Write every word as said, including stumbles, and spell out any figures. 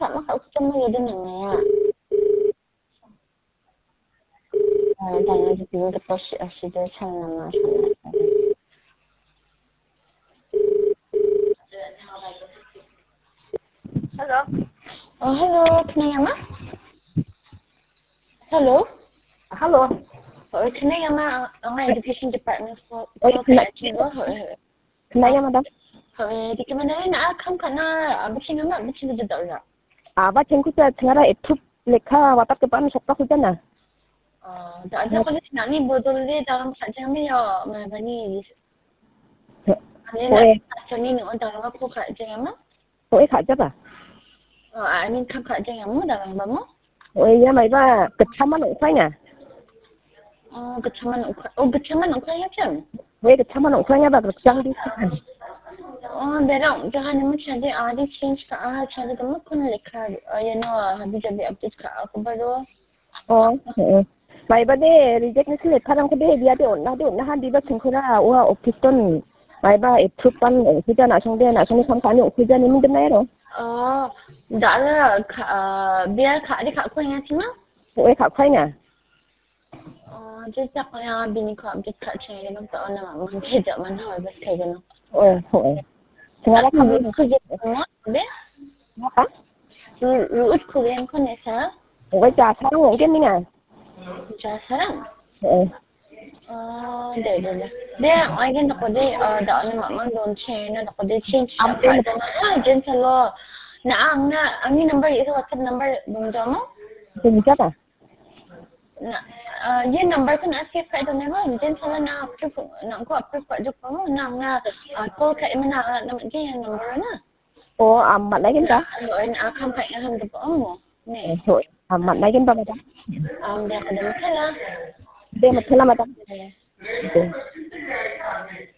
sama kau cuma ada nanya. Ah, tanya juga ke pos asida sana sana. Hello. Oh, hello, kenapa ma? Hello. Hello. Oh, kenapa ma? Ang education department for Oh, for kenapa? Chigo. Kenapa, madam? Oh, di mana na kam kana bukan nama bukan itu dah. 아, 바 쟁쿠자 등하라 F 레카 왔다 갔다 하면 속박 후잖아. Oh, dah ada kalau nak ni bodol dia dalam saja ni ya, mana ni? Ni nak macam ni nak dalam apa kerja ma? 왜 가져봐. Oh, I mean kam kerja yang mu dalam apa mu? 왜 야, 말봐. 그 차만 옥상이야. Oh, kecaman ukra. Oh, kecaman ukra ya kan? 왜 그 차만 옥상이야, 봐. 그 장비. Oh, berang. Jangan nama cari ada change ke ah cari kamu pun lekar. Ya no, habis jadi update ke aku baru. 어, 어. 말바데 리젝트 레카랑 그대 비아데 온나데 온나 한 디바 층크라 오하 오피스톤 말바 F 반 후자 나성데 나성이 삼판이 후자 니 민드나이로. Oh, dah lah. Biar kak adik kak aku yang sini. 왜 가파이냐? Oh, jadi aku yang bini kau update kak cari nama tak nama mana kerja mana habis kerja no. 어, 어. 등하라 카메라. kerja semua, be? 뭐가? Ruut kuliah kau ni sah? 왜 자사랑 오겠느냐? Jasarang. 어. Oh, deh deh deh. Deh, I kan tak ada dah ni mak mang don change, nak tak ada change. Apa? Ah, jen salo. Na ang na ang ni number itu WhatsApp number dong jamo. 진짜다. Na ye number kan asih kat itu memang jen salo na approve na aku approve kat jok kamu na na call kat mana nama dia yang number na. 어, 안 만나긴다. Rồi na kam kat yang ham tu kamu. Ni. 어, 안 만나긴다, madam. Um, dia kada mesti lah. 네, 뭐, 틀라, madam. Eh. 네.